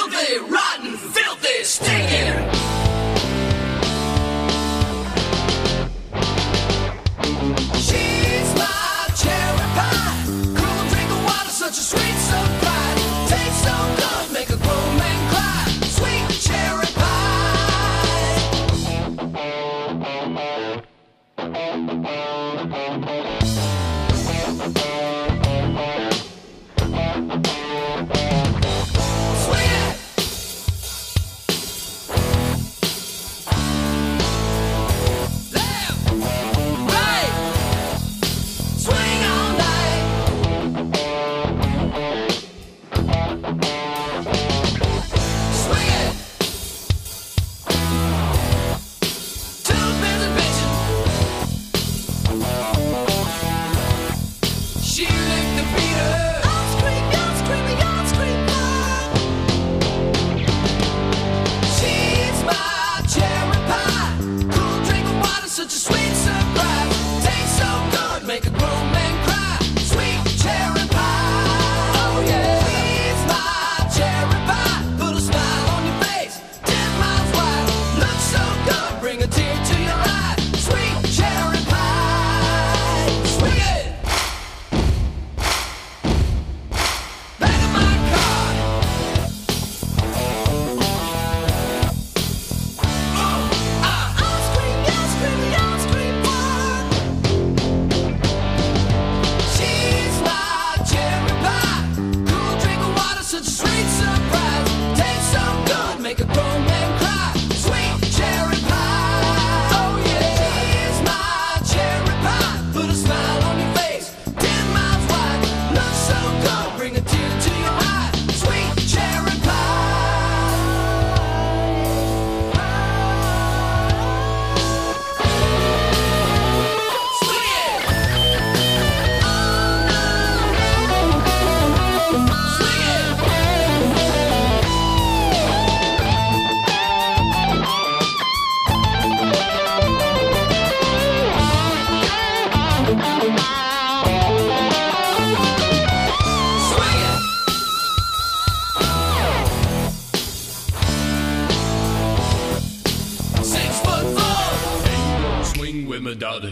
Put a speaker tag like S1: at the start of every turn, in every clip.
S1: Filthy, rotten, filthy, stinking. She's my cherry pie. Cool drink of water, such a sweet surprise. Tastes so good, make a grown man cry. Sweet cherry pie.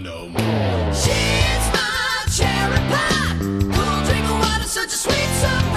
S1: She's my cherry pie. Cool drink of water, such a sweet surprise.